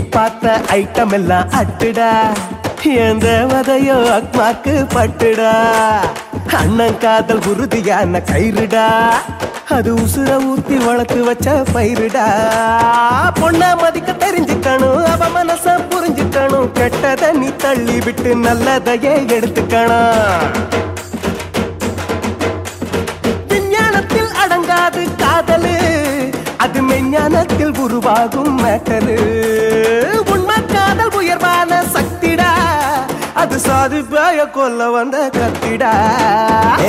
பார்த்த ஐட்டம் எல்லாம் அட்டுடா என் தேவதையோ அக்மாக்கு பட்டுடா அண்ணன் காதல் உறுதியான கயிறுடா அது உசுர ஊத்தி வளர்த்து வச்ச பயிருடா பொண்ண மதிக்க தெரிஞ்சுக்கணும் அவ மனச புரிஞ்சுக்கணும் கெட்டத நீ தள்ளி விட்டு நல்லதையே எடுத்துக்கணும் விஞ்ஞானத்தில் அடங்காது காதலு அது மெஞ்ஞானத்தில் உருவாகும் மேட்டரு உண்மை காதல் உயர்வான சக்திடா அது சாதி பாய கொல்ல வந்த கத்திடா